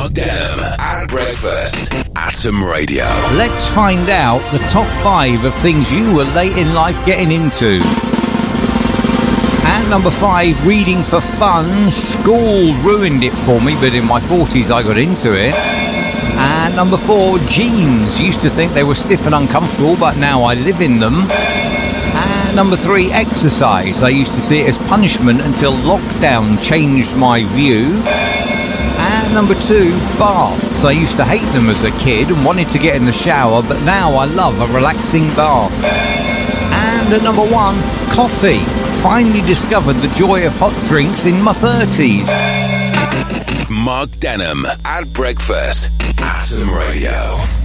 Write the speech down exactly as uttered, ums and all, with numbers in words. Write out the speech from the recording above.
Mark Denham at breakfast. Atom Radio. Let's find out the top five of things you were late in life getting into. At number five, reading for fun. School ruined it for me, but in my forties I got into it. And number four, jeans. Used to think they were stiff and uncomfortable, but now I live in them. And number three, exercise. I used to see it as punishment until lockdown changed my view. And number two, baths. I used to hate them as a kid and wanted to get in the shower, but now I love a relaxing bath. And at number one, coffee. Finally discovered the joy of hot drinks in my thirties. Mark Denham at breakfast. Atom Radio.